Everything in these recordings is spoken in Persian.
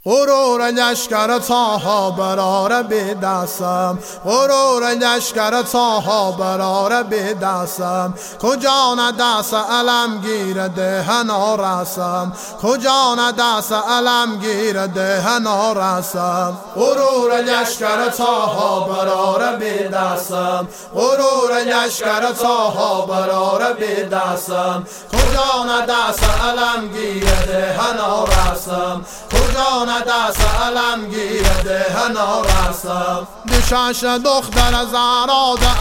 غرور لشکر طه برار به دستم، غرور لشکر طه برار به دستم. کجا نه دست علمگیر دهنا رسم، کجا نه دست علمگیر دهنا رسم. غرور لشکر طه برار به دستم، غرور لشکر طه برار به دستم. کجا نه دست علمگیر دهنا رسم، کجا نه دست علمگیر دهنا رسم. دوشش دختر زهرا ده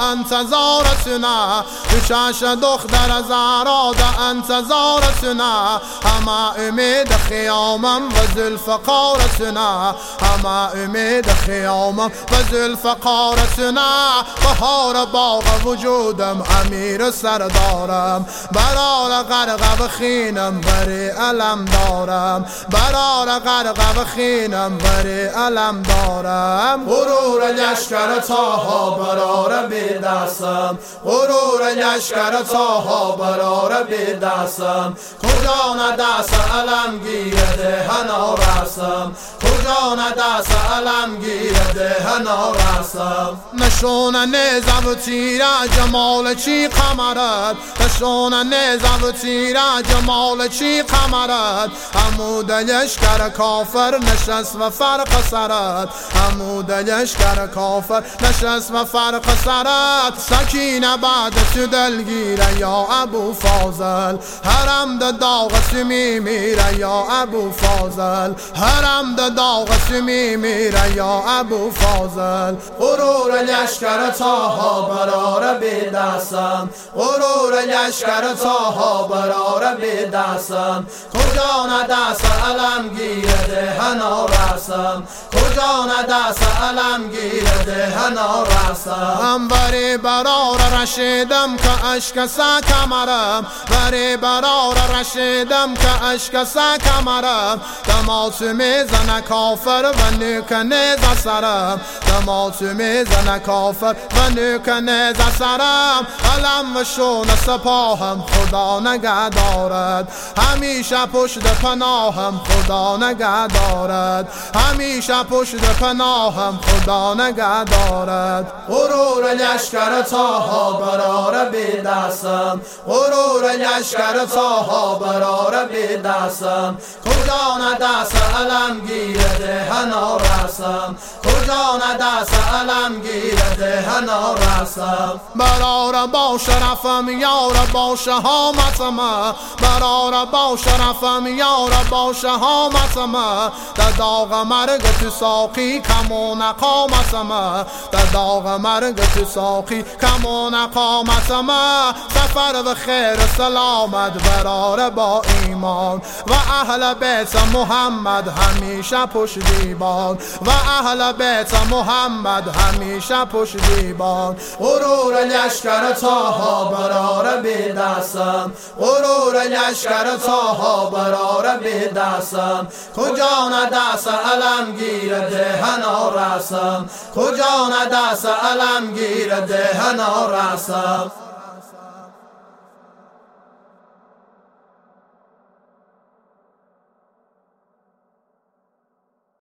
انتظارتونه، دوشش دختر زهرا ده انتظارتونه. همه امید خیامم و ذوالفقارتونه، همه امید خیامم و ذوالفقارتونه. بهار باغ وجودم امیر سردارم، برار غرق خینم بری علم دارم، برار غرق خینم بری علم دارم. غرور لشکر طه برار به دستم، غرور لشکر طه برار به دستم. کجا نه دست علمگیر دهنا رسم، کجا نه دست علمگیر دهنا رسم. نشون نیزم و تیر جمال چی قمرت، نشون نیزم و تیر جمال چی قمرت. عمود لشکر کافر نشست و فرق سرت، عمود لشکر کافر نشست و فرق سرت. سکینه بعد تو دلگیره یا ابو فاضل، حرم ده داغ سمی میره یا ابو فاضل، حرم ده داغ سمی میره یا ابو فاضل. غرور لشکر طه برار به دستم، غرور لشکر طه برار به دستم. کجا نه دست علمگیر دهنا رسم، کجا نه دست علمگیر دهنا رسم. بری برار رشیدم که اشک کمرم، بری برار رشیدم که اشک کمرم. دماغ میزنه کافر و نیک نیز سرم، دماغ میزنه کافر و نیک نیز سرم. علم و شون سپاهم خدا نگه دارد، همیشه پشت پناهم خدا نگه دارد، همیشه پشت پناهم خدا نگه دارد. غرور لشکر طه برار به دستم، غرور لشکر طه برار به دستم. کجا نه دست علمگیر دهنا رسم، کجا نه دست علمگیر دهنا رسم. برار با شرفم یار با شهامتم، برار با شرفم یار با شهامتم. در داغ مرگ تو ساقی کمون قامتم، در داغ مرگ تو ساقی کمون قامتم. سفر و خیر سلامت برار با ایمان و اهل بیت محمد همیشه پشتیبان، و اهل بیت محمد همیشه پشتیبان. غرور لشکر طه برار به دستم، غرور لشکر طه برار به دستم. کجا نه دست علمگیر دهنا رسم، کجا نه دست علمگیر دهنا رسم.